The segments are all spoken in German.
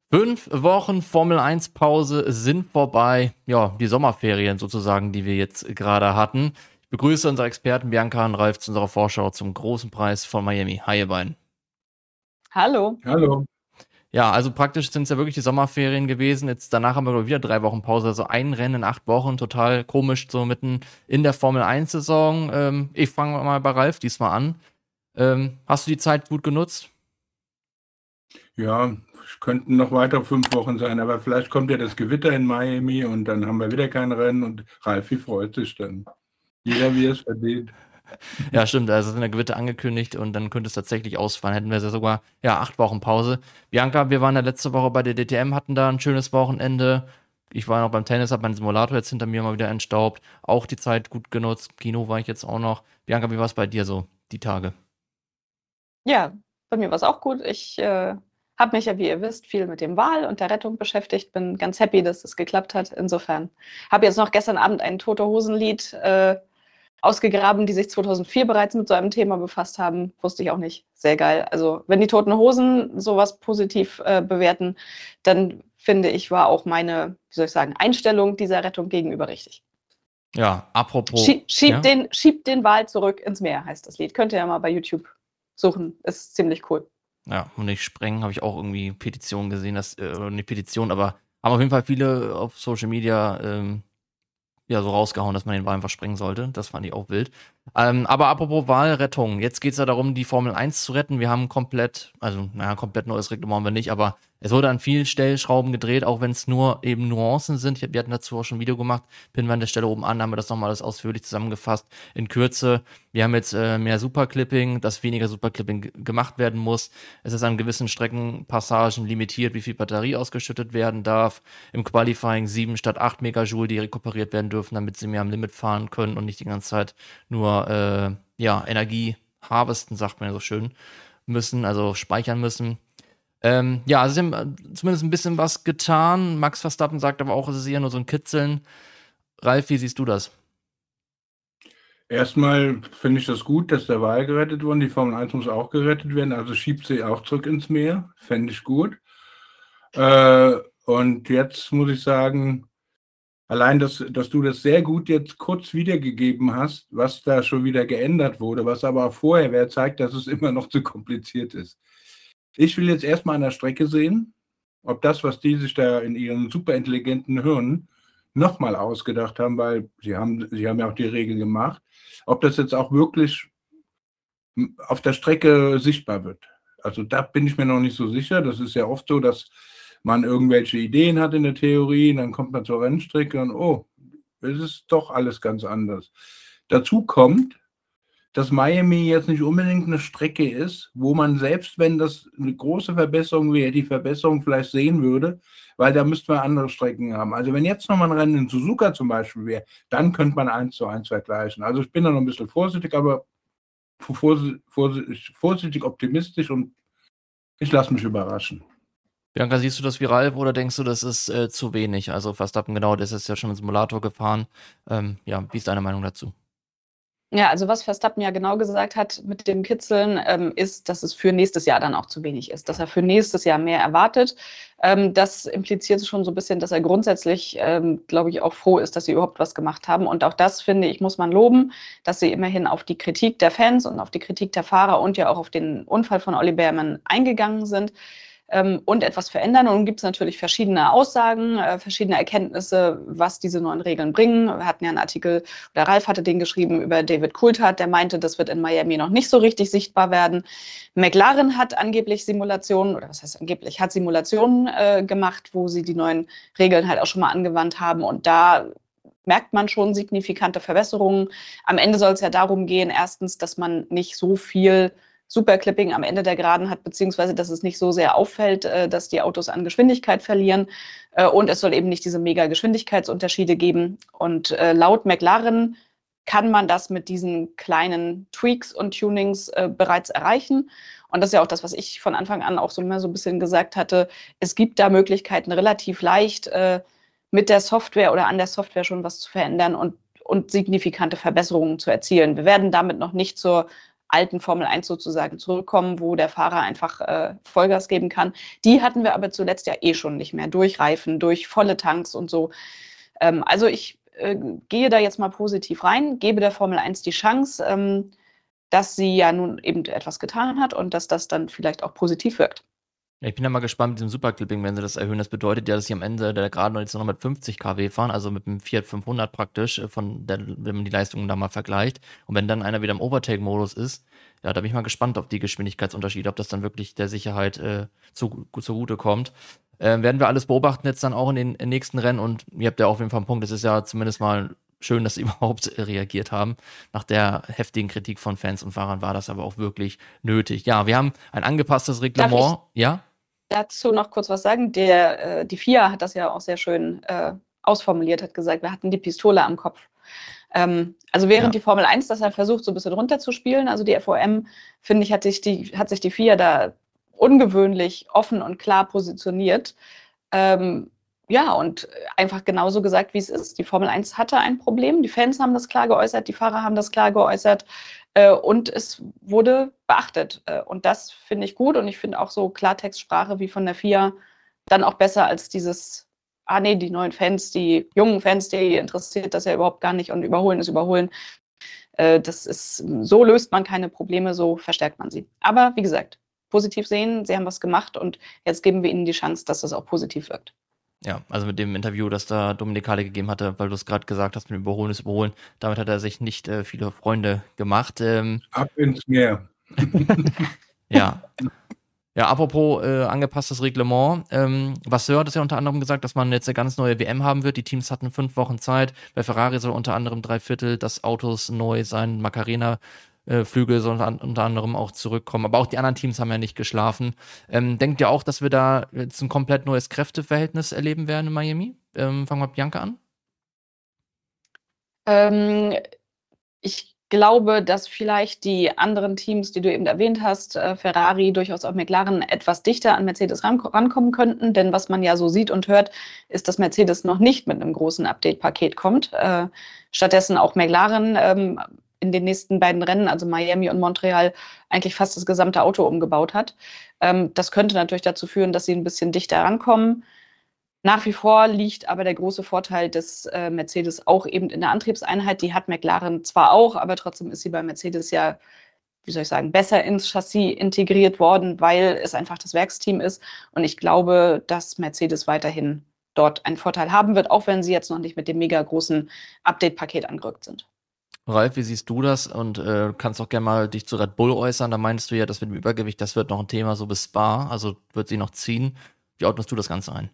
5 Wochen Formel-1-Pause sind vorbei. Ja, die Sommerferien sozusagen, die wir jetzt gerade hatten. Ich begrüße unsere Experten Bianca und Ralf zu unserer Vorschau zum großen Preis von Miami. Hi, ihr beiden. Hallo. Hallo. Ja, also praktisch sind es ja wirklich die Sommerferien gewesen. Jetzt danach haben wir wieder 3 Wochen Pause, also ein Rennen in 8 Wochen. Total komisch, so mitten in der Formel-1-Saison. Ich fange mal bei Ralf diesmal an. Hast du die Zeit gut genutzt? Ja, es könnten noch weitere 5 Wochen sein, aber vielleicht kommt ja das Gewitter in Miami und dann haben wir wieder kein Rennen und Ralfi freut sich dann. Jeder, wie es verdient. Ja, stimmt, also sind ja Gewitter angekündigt und dann könnte es tatsächlich ausfallen. Hätten wir ja sogar, 8 Wochen Pause. Bianca, wir waren ja letzte Woche bei der DTM, hatten da ein schönes Wochenende. Ich war noch beim Tennis, habe meinen Simulator jetzt hinter mir mal wieder entstaubt. Auch die Zeit gut genutzt. Kino war ich jetzt auch noch. Bianca, wie war es bei dir so, die Tage? Ja, bei mir war es auch gut. Ich habe mich ja, wie ihr wisst, viel mit dem Wal und der Rettung beschäftigt. Bin ganz happy, dass es geklappt hat. Insofern habe jetzt noch gestern Abend ein Tote Hosen-Lied ausgegraben, die sich 2004 bereits mit so einem Thema befasst haben. Wusste ich auch nicht. Sehr geil. Also wenn die Toten Hosen sowas positiv bewerten, dann finde ich, war auch meine, wie soll ich sagen, Einstellung dieser Rettung gegenüber richtig. Ja, apropos. Schiebt den Wal zurück ins Meer, heißt das Lied. Könnt ihr ja mal bei YouTube suchen. Ist ziemlich cool. Ja, und nicht sprengen, habe ich auch irgendwie Petitionen gesehen, oder nicht Petition, aber haben auf jeden Fall viele auf Social Media so rausgehauen, dass man den Wal einfach sprengen sollte. Das fand ich auch wild. Aber apropos Walrettung, jetzt geht es ja darum, die Formel 1 zu retten. Wir haben komplett neues Reglement haben wir nicht, aber es wurde an vielen Stellschrauben gedreht, auch wenn es nur eben Nuancen sind. Wir hatten dazu auch schon ein Video gemacht, pinnen wir an der Stelle oben an, haben wir das nochmal alles ausführlich zusammengefasst in Kürze. Wir haben jetzt mehr Superclipping, dass weniger Superclipping gemacht werden muss. Es ist an gewissen Streckenpassagen limitiert, wie viel Batterie ausgeschüttet werden darf. Im Qualifying 7 statt 8 Megajoule, die rekuperiert werden dürfen, damit sie mehr am Limit fahren können und nicht die ganze Zeit nur Energie harvesten, sagt man ja so schön, müssen, also speichern müssen. Also sie haben zumindest ein bisschen was getan. Max Verstappen sagt aber auch, es ist eher nur so ein Kitzeln. Ralf, wie siehst du das? Erstmal finde ich das gut, dass der Wal gerettet wurde. Die Formel 1 muss auch gerettet werden, also schiebt sie auch zurück ins Meer. Fände ich gut. Und jetzt muss ich sagen, allein, dass du das sehr gut jetzt kurz wiedergegeben hast, was da schon wieder geändert wurde, was aber auch vorher wäre, zeigt, dass es immer noch zu kompliziert ist. Ich will jetzt erstmal an der Strecke sehen, ob das, was die sich da in ihren superintelligenten Hirnen nochmal ausgedacht haben, weil sie haben ja auch die Regel gemacht, ob das jetzt auch wirklich auf der Strecke sichtbar wird. Also da bin ich mir noch nicht so sicher. Das ist ja oft so, dass man irgendwelche Ideen hat in der Theorie, und dann kommt man zur Rennstrecke und es ist doch alles ganz anders. Dazu kommt, dass Miami jetzt nicht unbedingt eine Strecke ist, wo man selbst, wenn das eine große Verbesserung wäre, die Verbesserung vielleicht sehen würde, weil da müssten wir andere Strecken haben. Also wenn jetzt nochmal ein Rennen in Suzuka zum Beispiel wäre, dann könnte man 1:1 vergleichen. Also ich bin da noch ein bisschen vorsichtig, aber vorsichtig optimistisch und ich lasse mich überraschen. Bianca, siehst du das wie Ralf oder denkst du, das ist zu wenig? Also Verstappen, genau, das ist ja schon im Simulator gefahren. Wie ist deine Meinung dazu? Ja, also was Verstappen ja genau gesagt hat mit dem Kitzeln, ist, dass es für nächstes Jahr dann auch zu wenig ist, dass er für nächstes Jahr mehr erwartet. Das impliziert schon so ein bisschen, dass er grundsätzlich, glaube ich, auch froh ist, dass sie überhaupt was gemacht haben. Und auch das, finde ich, muss man loben, dass sie immerhin auf die Kritik der Fans und auf die Kritik der Fahrer und ja auch auf den Unfall von Olli Bearman eingegangen sind. Und etwas verändern. Und nun gibt es natürlich verschiedene Aussagen, verschiedene Erkenntnisse, was diese neuen Regeln bringen. Wir hatten ja einen Artikel, oder Ralf hatte den geschrieben über David Coulthard, der meinte, das wird in Miami noch nicht so richtig sichtbar werden. McLaren hat angeblich Simulationen, oder was heißt angeblich, hat Simulationen gemacht, wo sie die neuen Regeln halt auch schon mal angewandt haben. Und da merkt man schon signifikante Verbesserungen. Am Ende soll es ja darum gehen, erstens, dass man nicht so viel Superclipping am Ende der Geraden hat, beziehungsweise dass es nicht so sehr auffällt, dass die Autos an Geschwindigkeit verlieren. Und es soll eben nicht diese mega Geschwindigkeitsunterschiede geben. Und laut McLaren kann man das mit diesen kleinen Tweaks und Tunings bereits erreichen. Und das ist ja auch das, was ich von Anfang an auch so immer so ein bisschen gesagt hatte. Es gibt da Möglichkeiten, relativ leicht mit der Software oder an der Software schon was zu verändern und signifikante Verbesserungen zu erzielen. Wir werden damit noch nicht zur alten Formel 1 sozusagen zurückkommen, wo der Fahrer einfach Vollgas geben kann. Die hatten wir aber zuletzt ja eh schon nicht mehr, durch Reifen, durch volle Tanks und so. Also ich gehe da jetzt mal positiv rein, gebe der Formel 1 die Chance, dass sie ja nun eben etwas getan hat und dass das dann vielleicht auch positiv wirkt. Ja, ich bin ja mal gespannt mit dem Superclipping, wenn sie das erhöhen. Das bedeutet ja, dass sie am Ende der Geraden jetzt noch mit 50 kW fahren, also mit dem Fiat 500 praktisch, wenn man die Leistungen da mal vergleicht. Und wenn dann einer wieder im Overtake-Modus ist, ja, da bin ich mal gespannt auf die Geschwindigkeitsunterschiede, ob das dann wirklich der Sicherheit zugute kommt. Werden wir alles beobachten jetzt dann auch in den nächsten Rennen, und ihr habt ja auf jeden Fall einen Punkt, es ist ja zumindest mal schön, dass sie überhaupt reagiert haben. Nach der heftigen Kritik von Fans und Fahrern war das aber auch wirklich nötig. Ja, wir haben ein angepasstes Reglement. Ja? Dazu noch kurz was sagen. Die FIA hat das ja auch sehr schön ausformuliert, hat gesagt, wir hatten die Pistole am Kopf. Also während die Formel 1 das halt versucht, so ein bisschen runterzuspielen, also die FOM, finde ich, hat sich die FIA da ungewöhnlich offen und klar positioniert. Ja, und einfach genauso gesagt, wie es ist. Die Formel 1 hatte ein Problem, die Fans haben das klar geäußert, die Fahrer haben das klar geäußert, und es wurde beachtet. Und das finde ich gut, und ich finde auch so Klartextsprache wie von der FIA dann auch besser als dieses, die neuen Fans, die jungen Fans, die interessiert das ja überhaupt gar nicht, und Überholen ist Überholen. So löst man keine Probleme, so verstärkt man sie. Aber wie gesagt, positiv sehen, sie haben was gemacht, und jetzt geben wir ihnen die Chance, dass das auch positiv wirkt. Ja, also mit dem Interview, das da Dominik Halle gegeben hatte, weil du es gerade gesagt hast, mit dem Überholen ist Überholen, damit hat er sich nicht viele Freunde gemacht. Ab ins Meer. Ja. Ja, apropos angepasstes Reglement. Vasseur hat es ja unter anderem gesagt, dass man jetzt eine ganz neue WM haben wird. Die Teams hatten 5 Wochen Zeit. Bei Ferrari soll unter anderem 3/4 des Autos neu sein. Macarena Flügel sollen unter anderem auch zurückkommen. Aber auch die anderen Teams haben ja nicht geschlafen. Denkt ihr auch, dass wir da jetzt ein komplett neues Kräfteverhältnis erleben werden in Miami? Fangen wir mit Bianca an. Ich glaube, dass vielleicht die anderen Teams, die du eben erwähnt hast, Ferrari, durchaus auch McLaren, etwas dichter an Mercedes rankommen könnten. Denn was man ja so sieht und hört, ist, dass Mercedes noch nicht mit einem großen Update-Paket kommt. Stattdessen auch McLaren in den nächsten beiden Rennen, also Miami und Montreal, eigentlich fast das gesamte Auto umgebaut hat. Das könnte natürlich dazu führen, dass sie ein bisschen dichter rankommen. Nach wie vor liegt aber der große Vorteil des Mercedes auch eben in der Antriebseinheit. Die hat McLaren zwar auch, aber trotzdem ist sie bei Mercedes ja, wie soll ich sagen, besser ins Chassis integriert worden, weil es einfach das Werksteam ist. Und ich glaube, dass Mercedes weiterhin dort einen Vorteil haben wird, auch wenn sie jetzt noch nicht mit dem mega großen Update-Paket angerückt sind. Ralf, wie siehst du das? Und kannst auch gerne mal dich zu Red Bull äußern. Da meinst du ja, das mit dem Übergewicht, das wird noch ein Thema so bis Spa, also wird sie noch ziehen. Wie ordnest du das Ganze ein?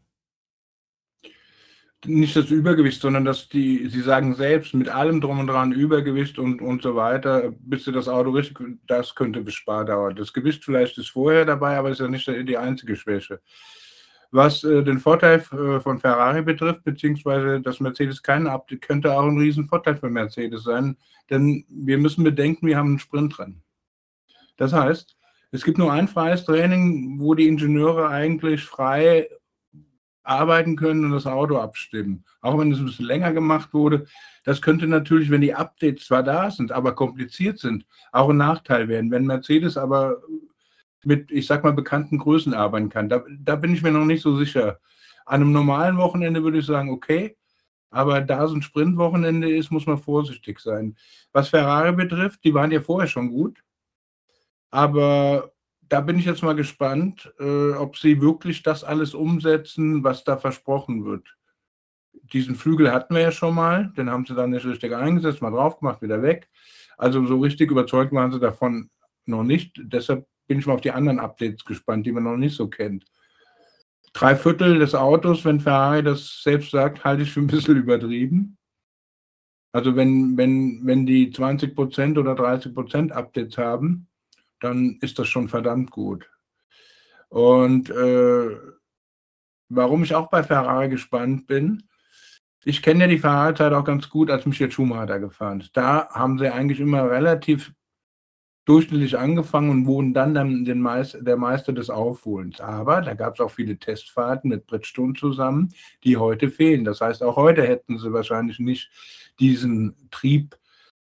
Nicht das Übergewicht, sondern dass sie sagen selbst, mit allem drum und dran, Übergewicht und so weiter, bis sie das Auto richtig, das könnte bis Spa dauern. Das Gewicht vielleicht ist vorher dabei, aber ist ja nicht die einzige Schwäche. Was den Vorteil von Ferrari betrifft, beziehungsweise dass Mercedes keinen Update, könnte auch ein Riesenvorteil für Mercedes sein, denn wir müssen bedenken, wir haben einen Sprintrennen. Das heißt, es gibt nur ein freies Training, wo die Ingenieure eigentlich frei arbeiten können und das Auto abstimmen. Auch wenn es ein bisschen länger gemacht wurde, das könnte natürlich, wenn die Updates zwar da sind, aber kompliziert sind, auch ein Nachteil werden. Wenn Mercedes aber mit, ich sag mal, bekannten Größen arbeiten kann, da bin ich mir noch nicht so sicher. An einem normalen Wochenende würde ich sagen, okay, aber da so ein Sprintwochenende ist, muss man vorsichtig sein. Was Ferrari betrifft, die waren ja vorher schon gut, aber da bin ich jetzt mal gespannt, ob sie wirklich das alles umsetzen, was da versprochen wird. Diesen Flügel hatten wir ja schon mal, den haben sie dann nicht richtig eingesetzt, mal drauf gemacht, wieder weg. Also so richtig überzeugt waren sie davon noch nicht. Deshalb bin ich mal auf die anderen Updates gespannt, die man noch nicht so kennt. 3/4 des Autos, wenn Ferrari das selbst sagt, halte ich für ein bisschen übertrieben. Also wenn die 20% oder 30% Updates haben, dann ist das schon verdammt gut. Und warum ich auch bei Ferrari gespannt bin, ich kenne ja die Ferrari-Zeit auch ganz gut, als Michael Schumacher da gefahren ist. Da haben sie eigentlich immer relativ durchschnittlich angefangen und wurden dann der Meister des Aufholens. Aber da gab es auch viele Testfahrten mit Bridgestone zusammen, die heute fehlen. Das heißt, auch heute hätten sie wahrscheinlich nicht diesen Trieb,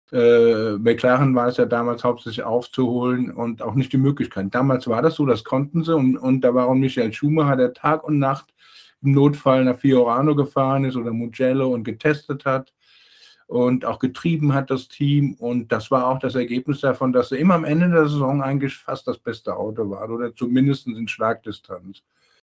McLaren war es ja damals hauptsächlich aufzuholen und auch nicht die Möglichkeit. Damals war das so, das konnten sie und da war auch Michael Schumacher, der Tag und Nacht im Notfall nach Fiorano gefahren ist oder Mugello und getestet hat und auch getrieben hat das Team und das war auch das Ergebnis davon, dass sie immer am Ende der Saison eigentlich fast das beste Auto war oder zumindest in Schlagdistanz.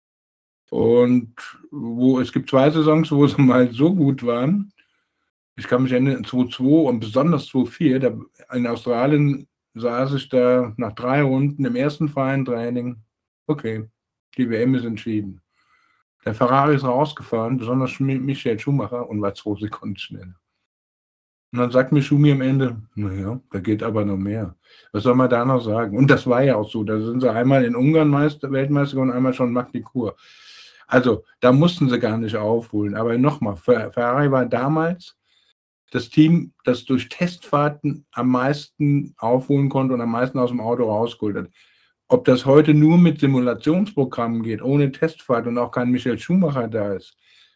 Und es gibt 2 Saisons, wo sie mal so gut waren. Ich kann mich erinnern, 2002 und besonders 2004, in Australien saß ich da nach 3 Runden im ersten freien Training. Okay, die WM ist entschieden. Der Ferrari ist rausgefahren, besonders Michael Schumacher, und war 2 Sekunden schneller. Und dann sagt mir Schumi am Ende, naja, da geht aber noch mehr. Was soll man da noch sagen? Und das war ja auch so. Da sind sie einmal in Ungarn Weltmeister und einmal schon Magny-Cours. Also da mussten sie gar nicht aufholen. Aber nochmal, Ferrari war damals das Team, das durch Testfahrten am meisten aufholen konnte und am meisten aus dem Auto rausgeholt hat. Ob das heute nur mit Simulationsprogrammen geht, ohne Testfahrt und auch kein Michael Schumacher da ist,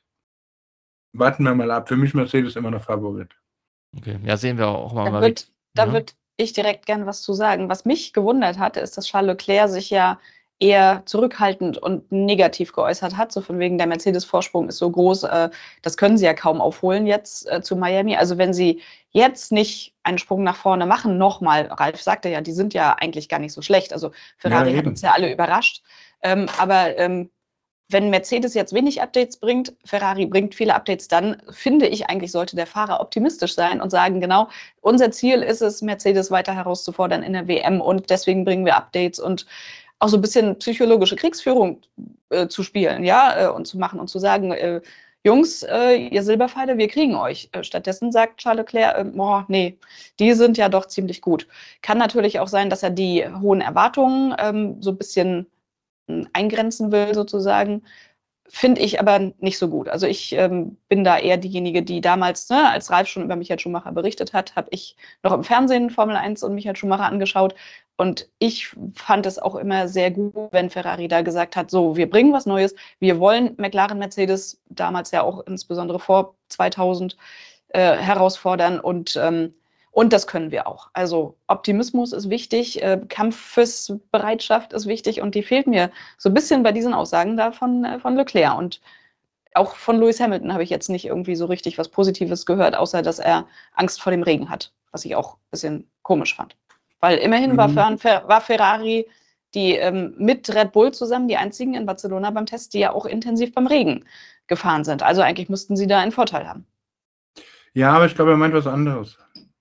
warten wir mal ab. Für mich Mercedes immer noch Favorit. Okay, ja, sehen wir auch mal. Da würde ich direkt gern was zu sagen. Was mich gewundert hatte, ist, dass Charles Leclerc sich ja eher zurückhaltend und negativ geäußert hat, so von wegen der Mercedes-Vorsprung ist so groß, das können sie ja kaum aufholen jetzt zu Miami. Also wenn sie jetzt nicht einen Sprung nach vorne machen, nochmal, Ralf sagte ja, die sind ja eigentlich gar nicht so schlecht, also Ferrari hat uns ja alle überrascht, aber wenn Mercedes jetzt wenig Updates bringt, Ferrari bringt viele Updates, dann finde ich eigentlich, sollte der Fahrer optimistisch sein und sagen, genau, unser Ziel ist es, Mercedes weiter herauszufordern in der WM und deswegen bringen wir Updates und auch so ein bisschen psychologische Kriegsführung zu spielen, ja, und zu machen und zu sagen, Jungs, ihr Silberpfeile, wir kriegen euch. Stattdessen sagt Charles Leclerc, nee, die sind ja doch ziemlich gut. Kann natürlich auch sein, dass er die hohen Erwartungen so ein bisschen eingrenzen will, sozusagen. Finde ich aber nicht so gut. Also ich bin da eher diejenige, die damals, ne, als Ralf schon über Michael Schumacher berichtet hat, habe ich noch im Fernsehen Formel 1 und Michael Schumacher angeschaut. Und ich fand es auch immer sehr gut, wenn Ferrari da gesagt hat, so, wir bringen was Neues, wir wollen McLaren, Mercedes, damals ja auch insbesondere vor 2000, herausfordern und das können wir auch. Also Optimismus ist wichtig, Kampfesbereitschaft ist wichtig und die fehlt mir so ein bisschen bei diesen Aussagen da von Leclerc. Und auch von Lewis Hamilton habe ich jetzt nicht irgendwie so richtig was Positives gehört, außer dass er Angst vor dem Regen hat, was ich auch ein bisschen komisch fand. Weil immerhin war Ferrari die mit Red Bull zusammen die einzigen in Barcelona beim Test, die ja auch intensiv beim Regen gefahren sind. Also eigentlich müssten sie da einen Vorteil haben. Ja, aber ich glaube, er meint was anderes.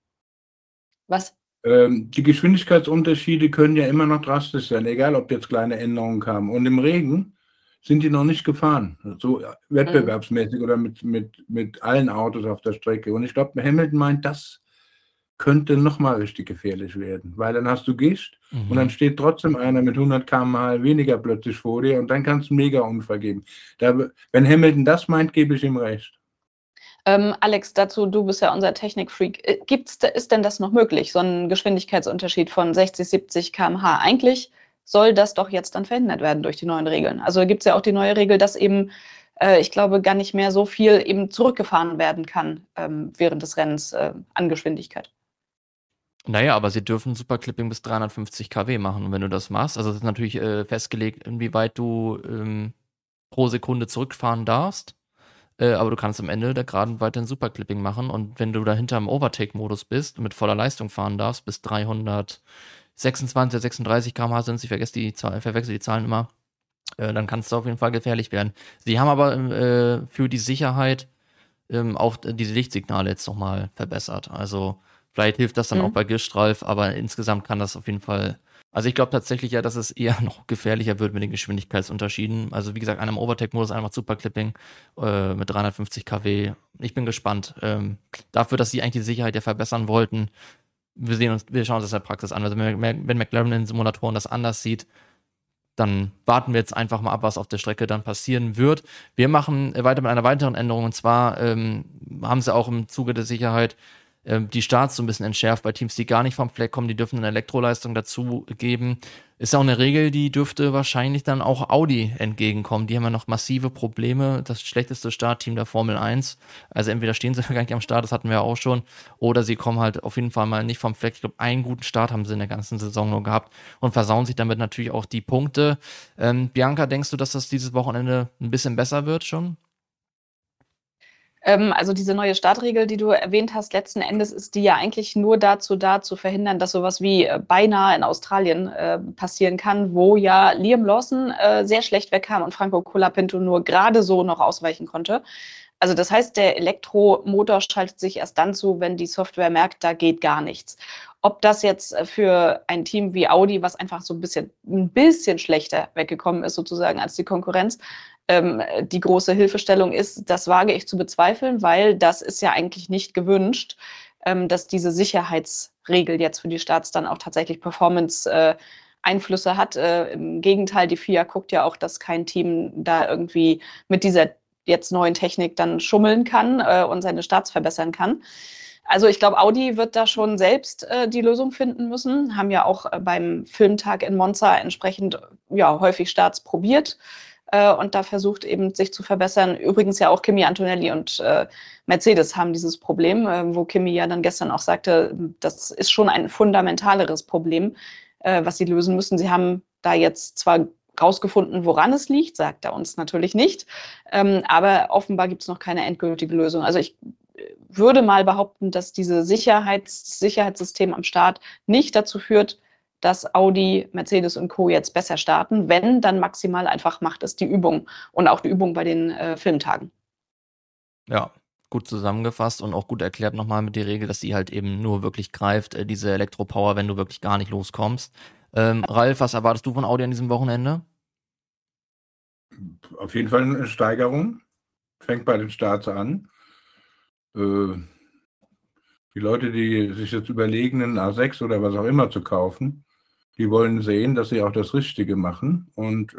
Was? Die Geschwindigkeitsunterschiede können ja immer noch drastisch sein, egal ob jetzt kleine Änderungen kamen. Und im Regen sind die noch nicht gefahren, so wettbewerbsmäßig oder mit allen Autos auf der Strecke. Und ich glaube, Hamilton meint, das könnte nochmal richtig gefährlich werden, weil dann hast du Gischt und dann steht trotzdem einer mit 100 km/h weniger plötzlich vor dir und dann kannst du einen Mega-Unfall geben. Wenn Hamilton das meint, gebe ich ihm recht. Alex, dazu, du bist ja unser Technikfreak. Ist denn das noch möglich, so ein Geschwindigkeitsunterschied von 60, 70 km/h? Eigentlich soll das doch jetzt dann verhindert werden durch die neuen Regeln. Also gibt es ja auch die neue Regel, dass eben, ich glaube, gar nicht mehr so viel eben zurückgefahren werden kann während des Rennens an Geschwindigkeit. Naja, aber sie dürfen Superclipping bis 350 kW machen. Und wenn du das machst, also es ist natürlich festgelegt, inwieweit du pro Sekunde zurückfahren darfst. Aber du kannst am Ende der Geraden weiterhin Superclipping machen. Und wenn du dahinter im Overtake-Modus bist und mit voller Leistung fahren darfst, bis 326, 36 km/h sind, ich verwechsel die Zahlen immer, dann kann es auf jeden Fall gefährlich werden. Sie haben aber für die Sicherheit auch diese Lichtsignale jetzt nochmal verbessert. Also vielleicht hilft das dann auch bei Gischt, Ralf, aber insgesamt kann das auf jeden Fall. Also ich glaube tatsächlich ja, dass es eher noch gefährlicher wird mit den Geschwindigkeitsunterschieden. Also wie gesagt, einer im Overtake-Modus, einer macht Superclipping mit 350 kW. Ich bin gespannt. Dafür, dass sie eigentlich die Sicherheit ja verbessern wollten, wir schauen uns das in der Praxis an. Also wenn McLaren in den Simulatoren das anders sieht, dann warten wir jetzt einfach mal ab, was auf der Strecke dann passieren wird. Wir machen weiter mit einer weiteren Änderung und zwar haben sie auch im Zuge der Sicherheit die Starts so ein bisschen entschärft bei Teams, die gar nicht vom Fleck kommen, die dürfen eine Elektroleistung dazu geben. Ist ja auch eine Regel, die dürfte wahrscheinlich dann auch Audi entgegenkommen. Die haben ja noch massive Probleme, das schlechteste Startteam der Formel 1. Also entweder stehen sie gar nicht am Start, das hatten wir auch schon, oder sie kommen halt auf jeden Fall mal nicht vom Fleck. Ich glaube, einen guten Start haben sie in der ganzen Saison nur gehabt und versauen sich damit natürlich auch die Punkte. Bianca, denkst du, dass das dieses Wochenende ein bisschen besser wird schon? Also diese neue Startregel, die du erwähnt hast, letzten Endes ist die ja eigentlich nur dazu da, zu verhindern, dass sowas wie beinahe in Australien passieren kann, wo ja Liam Lawson sehr schlecht wegkam und Franco Colapinto nur gerade so noch ausweichen konnte. Also das heißt, der Elektromotor schaltet sich erst dann zu, wenn die Software merkt, da geht gar nichts. Ob das jetzt für ein Team wie Audi, was einfach so ein bisschen schlechter weggekommen ist sozusagen als die Konkurrenz, die große Hilfestellung ist, das wage ich zu bezweifeln, weil das ist ja eigentlich nicht gewünscht, dass diese Sicherheitsregel jetzt für die Starts dann auch tatsächlich Performance-Einflüsse hat. Im Gegenteil, die FIA guckt ja auch, dass kein Team da irgendwie mit dieser jetzt neuen Technik dann schummeln kann und seine Starts verbessern kann. Also ich glaube, Audi wird da schon selbst die Lösung finden müssen, haben ja auch beim Filmtag in Monza entsprechend häufig Starts probiert und da versucht eben sich zu verbessern. Übrigens ja auch Kimi Antonelli und Mercedes haben dieses Problem, wo Kimi ja dann gestern auch sagte, das ist schon ein fundamentaleres Problem, was sie lösen müssen. Sie haben da jetzt zwar rausgefunden, woran es liegt, sagt er uns natürlich nicht, aber offenbar gibt es noch keine endgültige Lösung. Also ich würde mal behaupten, dass dieses Sicherheitssystem am Start nicht dazu führt, dass Audi, Mercedes und Co. jetzt besser starten. Wenn, dann maximal einfach macht es die Übung und auch die Übung bei den Filmtagen. Ja, gut zusammengefasst und auch gut erklärt nochmal mit der Regel, dass die halt eben nur wirklich greift, diese Elektropower, wenn du wirklich gar nicht loskommst. Ralf, was erwartest du von Audi an diesem Wochenende? Auf jeden Fall eine Steigerung. Fängt bei den Starts an. Die Leute, die sich jetzt überlegen, einen A6 oder was auch immer zu kaufen, die wollen sehen, dass sie auch das Richtige machen. Und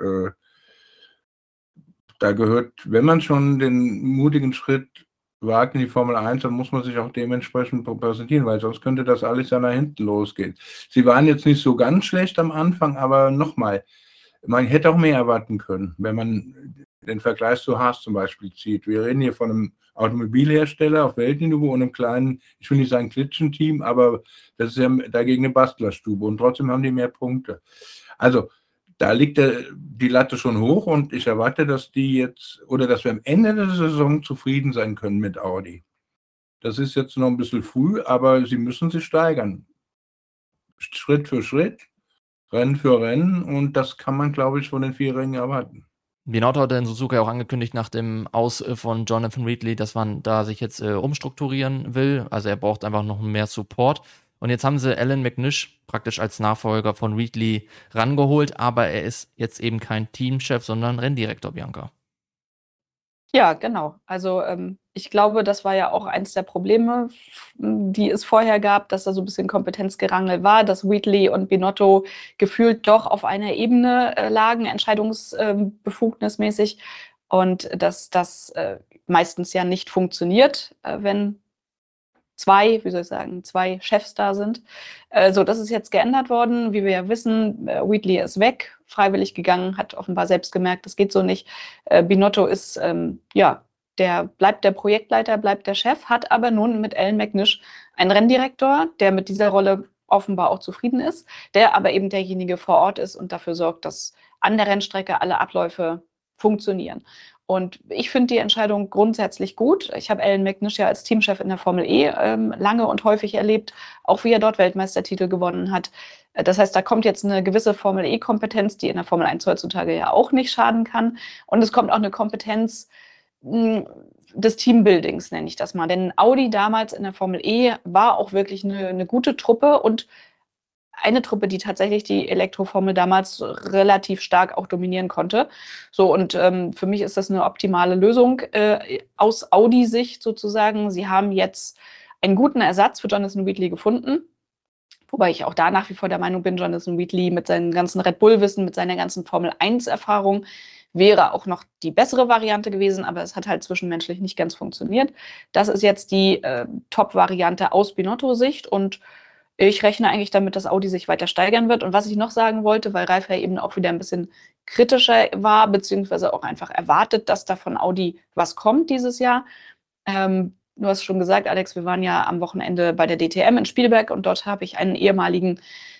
da gehört, wenn man schon den mutigen Schritt wagt in die Formel 1, dann muss man sich auch dementsprechend präsentieren, weil sonst könnte das alles ja nach hinten losgehen. Sie waren jetzt nicht so ganz schlecht am Anfang, aber nochmal, man hätte auch mehr erwarten können, wenn man den Vergleich zu Haas zum Beispiel zieht. Wir reden hier von einem Automobilhersteller auf Weltniveau und einem kleinen, ich will nicht sagen Klitschenteam, aber das ist ja dagegen eine Bastlerstube und trotzdem haben die mehr Punkte. Also da liegt die Latte schon hoch und ich erwarte, dass die jetzt oder dass wir am Ende der Saison zufrieden sein können mit Audi. Das ist jetzt noch ein bisschen früh, aber sie müssen sich steigern. Schritt für Schritt, Rennen für Rennen und das kann man, glaube ich, von den Vierjährigen erwarten. Binotto hat in Suzuka auch angekündigt nach dem Aus von Jonathan Wheatley, dass man da sich jetzt umstrukturieren will. Also er braucht einfach noch mehr Support. Und jetzt haben sie Alan McNish praktisch als Nachfolger von Wheatley rangeholt, aber er ist jetzt eben kein Teamchef, sondern Renndirektor, Bianca. Ja, genau. Also ich glaube, das war ja auch eins der Probleme, die es vorher gab, dass da so ein bisschen Kompetenzgerangel war, dass Wheatley und Binotto gefühlt doch auf einer Ebene lagen, entscheidungsbefugnismäßig, und dass das meistens ja nicht funktioniert, wenn zwei Chefs da sind. So, das ist jetzt geändert worden. Wie wir ja wissen, Wheatley ist weg, freiwillig gegangen, hat offenbar selbst gemerkt, das geht so nicht. Binotto ist, der bleibt der Projektleiter, bleibt der Chef, hat aber nun mit Alan McNish einen Renndirektor, der mit dieser Rolle offenbar auch zufrieden ist, der aber eben derjenige vor Ort ist und dafür sorgt, dass an der Rennstrecke alle Abläufe funktionieren. Und ich finde die Entscheidung grundsätzlich gut. Ich habe Alan McNish ja als Teamchef in der Formel E lange und häufig erlebt, auch wie er dort Weltmeistertitel gewonnen hat. Das heißt, da kommt jetzt eine gewisse Formel E-Kompetenz, die in der Formel 1 heutzutage ja auch nicht schaden kann. Und es kommt auch eine Kompetenz des Teambuildings, nenne ich das mal. Denn Audi damals in der Formel E war auch wirklich eine gute Truppe und eine Truppe, die tatsächlich die Elektroformel damals relativ stark auch dominieren konnte. So, und für mich ist das eine optimale Lösung aus Audi-Sicht sozusagen. Sie haben jetzt einen guten Ersatz für Jonathan Wheatley gefunden. Wobei ich auch da nach wie vor der Meinung bin, Jonathan Wheatley mit seinem ganzen Red Bull-Wissen, mit seiner ganzen Formel-1-Erfahrung wäre auch noch die bessere Variante gewesen, aber es hat halt zwischenmenschlich nicht ganz funktioniert. Das ist jetzt die Top-Variante aus Binotto-Sicht und ich rechne eigentlich damit, dass Audi sich weiter steigern wird. Und was ich noch sagen wollte, weil Ralf ja eben auch wieder ein bisschen kritischer war, beziehungsweise auch einfach erwartet, dass da von Audi was kommt dieses Jahr. Du hast schon gesagt, Alex, wir waren ja am Wochenende bei der DTM in Spielberg und dort habe ich einen ehemaligen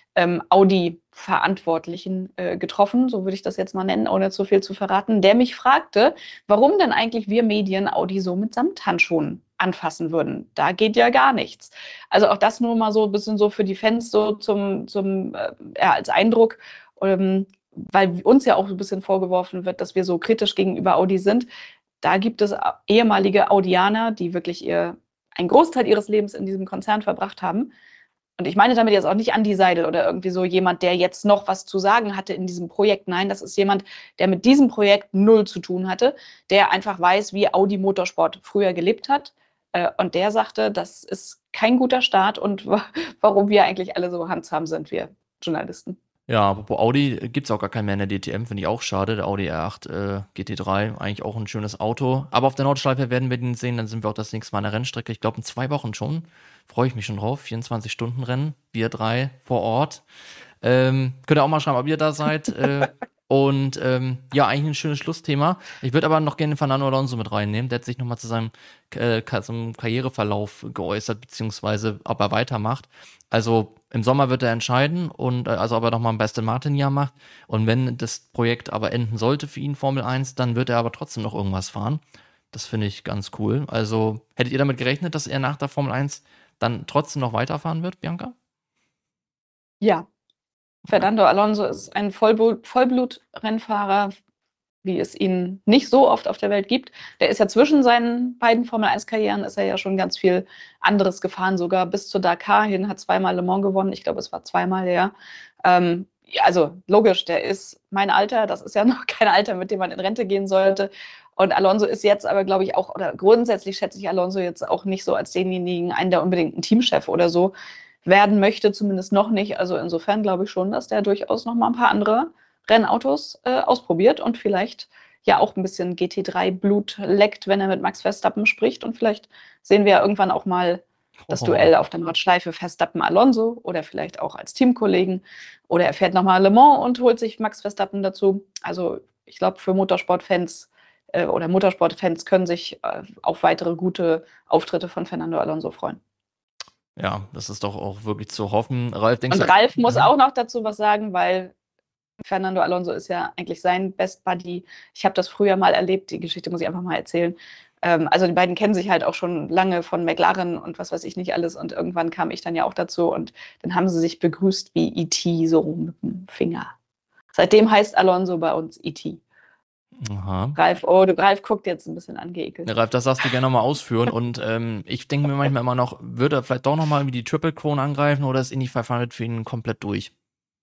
Audi-Verantwortlichen getroffen, so würde ich das jetzt mal nennen, ohne zu viel zu verraten, der mich fragte, warum denn eigentlich wir Medien Audi so mit Samthandschuhen anfassen würden. Da geht ja gar nichts. Also auch das nur mal so ein bisschen so für die Fans so als Eindruck, weil uns ja auch ein bisschen vorgeworfen wird, dass wir so kritisch gegenüber Audi sind. Da gibt es ehemalige Audianer, die wirklich einen Großteil ihres Lebens in diesem Konzern verbracht haben. Und ich meine damit jetzt auch nicht Andi Seidel oder irgendwie so jemand, der jetzt noch was zu sagen hatte in diesem Projekt. Nein, das ist jemand, der mit diesem Projekt null zu tun hatte, der einfach weiß, wie Audi Motorsport früher gelebt hat. Und der sagte, das ist kein guter Start und warum wir eigentlich alle so handsam sind, wir Journalisten. Ja, apropos Audi, gibt es auch gar keinen mehr in der DTM, finde ich auch schade. Der Audi R8 GT3, eigentlich auch ein schönes Auto. Aber auf der Nordschleife werden wir den sehen, dann sind wir auch das nächste Mal an der Rennstrecke. Ich glaube in 2 Wochen schon. Freue ich mich schon drauf. 24-Stunden-Rennen, wir 3 vor Ort. Könnt ihr auch mal schreiben, ob ihr da seid. Und ja, eigentlich ein schönes Schlussthema. Ich würde aber noch gerne Fernando Alonso mit reinnehmen. Der hat sich nochmal zu seinem Karriereverlauf geäußert, beziehungsweise ob er weitermacht. Also im Sommer wird er entscheiden und also ob er nochmal ein Aston Martin-Jahr macht. Und wenn das Projekt aber enden sollte für ihn, Formel 1, dann wird er aber trotzdem noch irgendwas fahren. Das finde ich ganz cool. Also hättet ihr damit gerechnet, dass er nach der Formel 1 dann trotzdem noch weiterfahren wird, Bianca? Ja. Fernando Alonso ist ein Vollblut-Rennfahrer, wie es ihn nicht so oft auf der Welt gibt. Der ist ja zwischen seinen beiden Formel-1-Karrieren ist er ja schon ganz viel anderes gefahren, sogar bis zur Dakar hin, hat 2-mal Le Mans gewonnen. Ich glaube, es war 2-mal, ja. Also logisch, der ist mein Alter, das ist ja noch kein Alter, mit dem man in Rente gehen sollte. Und Alonso ist jetzt aber, glaube ich, auch, oder grundsätzlich schätze ich Alonso jetzt auch nicht so als denjenigen, einen, der unbedingt ein Teamchef oder so werden möchte, zumindest noch nicht. Also insofern glaube ich schon, dass der durchaus noch mal ein paar andere Rennautos ausprobiert und vielleicht ja auch ein bisschen GT3-Blut leckt, wenn er mit Max Verstappen spricht. Und vielleicht sehen wir ja irgendwann auch mal das Duell auf der Nordschleife Verstappen-Alonso oder vielleicht auch als Teamkollegen. Oder er fährt nochmal Le Mans und holt sich Max Verstappen dazu. Also ich glaube, für Motorsportfans oder Motorsportfans können sich auf weitere gute Auftritte von Fernando Alonso freuen. Ja, das ist doch auch wirklich zu hoffen. Ralf, denkst du? Und Ralf muss auch noch dazu was sagen, weil Fernando Alonso ist ja eigentlich sein Best Buddy. Ich habe das früher mal erlebt, die Geschichte muss ich einfach mal erzählen. Also die beiden kennen sich halt auch schon lange von McLaren und was weiß ich nicht alles. Und irgendwann kam ich dann ja auch dazu und dann haben sie sich begrüßt wie E.T. so mit dem Finger. Seitdem heißt Alonso bei uns E.T. Aha. Ralf guckt jetzt ein bisschen angeekelt. Ja, Ralf, das darfst du gerne nochmal ausführen. Und ich denke mir manchmal immer noch, würde er vielleicht doch nochmal irgendwie die Triple Crown angreifen oder ist Indy 500 für ihn komplett durch?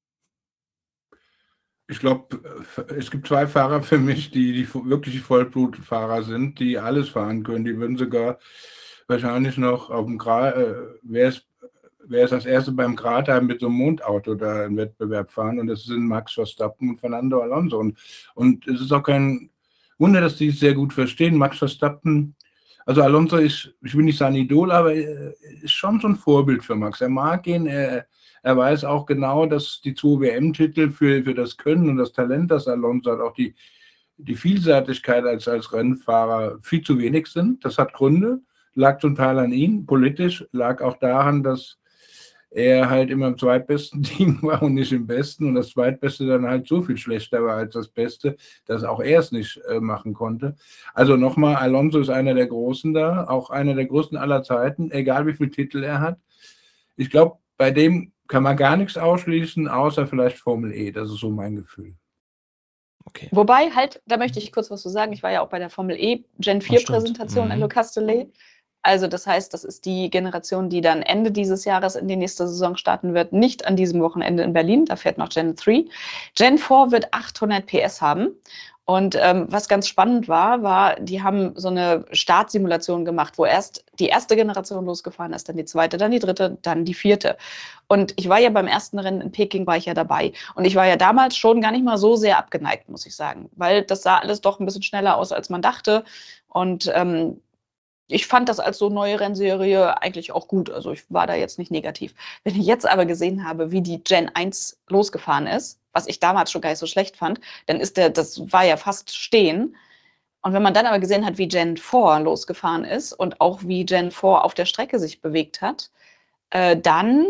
Ich glaube, es gibt 2 Fahrer für mich, die wirklich Vollblutfahrer sind, die alles fahren können. Die würden sogar wahrscheinlich noch auf dem wer ist als Erste beim Gratheim mit so einem Mondauto da im Wettbewerb fahren. Und das sind Max Verstappen und Fernando Alonso. Und es ist auch kein Wunder, dass die es sehr gut verstehen. Max Verstappen, also Alonso ist, ich will nicht sein Idol, aber ist schon so ein Vorbild für Max. Er mag ihn, er weiß auch genau, dass die 2 WM-Titel für das Können und das Talent, das Alonso hat, auch die Vielseitigkeit als Rennfahrer viel zu wenig sind. Das hat Gründe, lag zum Teil an ihm. Politisch lag auch daran, dass er halt immer im zweitbesten Team war und nicht im besten und das zweitbeste dann halt so viel schlechter war als das Beste, dass auch er es nicht machen konnte. Also nochmal, Alonso ist einer der Großen da, auch einer der Größten aller Zeiten, egal wie viele Titel er hat. Ich glaube, bei dem kann man gar nichts ausschließen, außer vielleicht Formel E. Das ist so mein Gefühl. Okay. Wobei, halt, da möchte ich kurz was zu sagen. Ich war ja auch bei der Formel E Gen 4 Präsentation in Le Castellet. Also das heißt, das ist die Generation, die dann Ende dieses Jahres in die nächste Saison starten wird, nicht an diesem Wochenende in Berlin, da fährt noch Gen 3. Gen 4 wird 800 PS haben Und was ganz spannend war, die haben so eine Startsimulation gemacht, wo erst die erste Generation losgefahren ist, dann die zweite, dann die dritte, dann die vierte. Und ich war ja beim ersten Rennen in Peking, war ich ja dabei. Und ich war ja damals schon gar nicht mal so sehr abgeneigt, muss ich sagen, weil das sah alles doch ein bisschen schneller aus, als man dachte. Und ich fand das als so neue Rennserie eigentlich auch gut. Also ich war da jetzt nicht negativ. Wenn ich jetzt aber gesehen habe, wie die Gen 1 losgefahren ist, was ich damals schon gar nicht so schlecht fand, dann das war ja fast stehen. Und wenn man dann aber gesehen hat, wie Gen 4 losgefahren ist und auch wie Gen 4 auf der Strecke sich bewegt hat, dann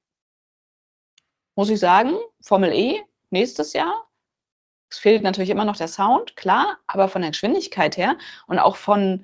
muss ich sagen, Formel E nächstes Jahr. Es fehlt natürlich immer noch der Sound, klar, aber von der Geschwindigkeit her und auch von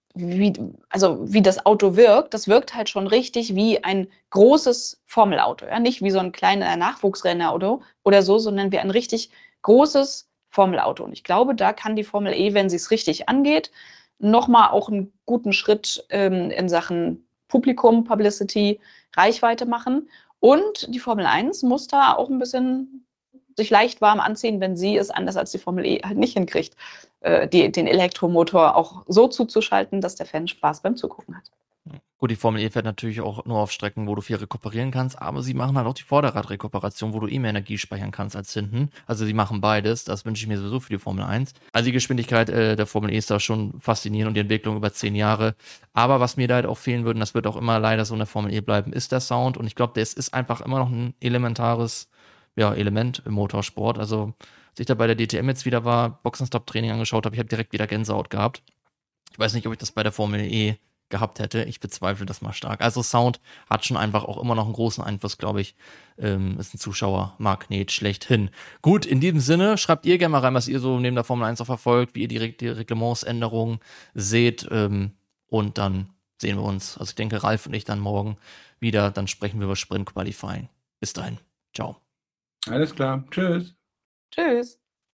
wie das Auto wirkt, das wirkt halt schon richtig wie ein großes Formelauto. Ja? Nicht wie so ein kleiner Nachwuchsrennauto oder so, sondern wie ein richtig großes Formelauto. Und ich glaube, da kann die Formel E, wenn sie es richtig angeht, nochmal auch einen guten Schritt in Sachen Publikum, Publicity, Reichweite machen. Und die Formel 1 muss da auch ein bisschen sich leicht warm anziehen, wenn sie es anders als die Formel E halt nicht hinkriegt, den Elektromotor auch so zuzuschalten, dass der Fan Spaß beim Zugucken hat. Gut, die Formel E fährt natürlich auch nur auf Strecken, wo du viel rekuperieren kannst, aber sie machen halt auch die Vorderradrekuperation, wo du mehr Energie speichern kannst als hinten. Also sie machen beides, das wünsche ich mir sowieso für die Formel 1. Also die Geschwindigkeit der Formel E ist da schon faszinierend und die Entwicklung über 10 Jahre. Aber was mir da halt auch fehlen würde, und das wird auch immer leider so in der Formel E bleiben, ist der Sound. Und ich glaube, das ist einfach immer noch ein elementares Element im Motorsport. Also als ich da bei der DTM jetzt wieder war, Boxenstopp-Training angeschaut habe, ich habe direkt wieder Gänsehaut gehabt. Ich weiß nicht, ob ich das bei der Formel E gehabt hätte. Ich bezweifle das mal stark. Also Sound hat schon einfach auch immer noch einen großen Einfluss, glaube ich. Ist ein Zuschauermagnet schlechthin. Gut, in diesem Sinne, schreibt ihr gerne mal rein, was ihr so neben der Formel 1 auch verfolgt, wie ihr die Reglementsänderungen seht. Und dann sehen wir uns. Also ich denke, Ralf und ich dann morgen wieder. Dann sprechen wir über Sprint Qualifying. Bis dahin. Ciao. Alles klar. Tschüss. Tschüss.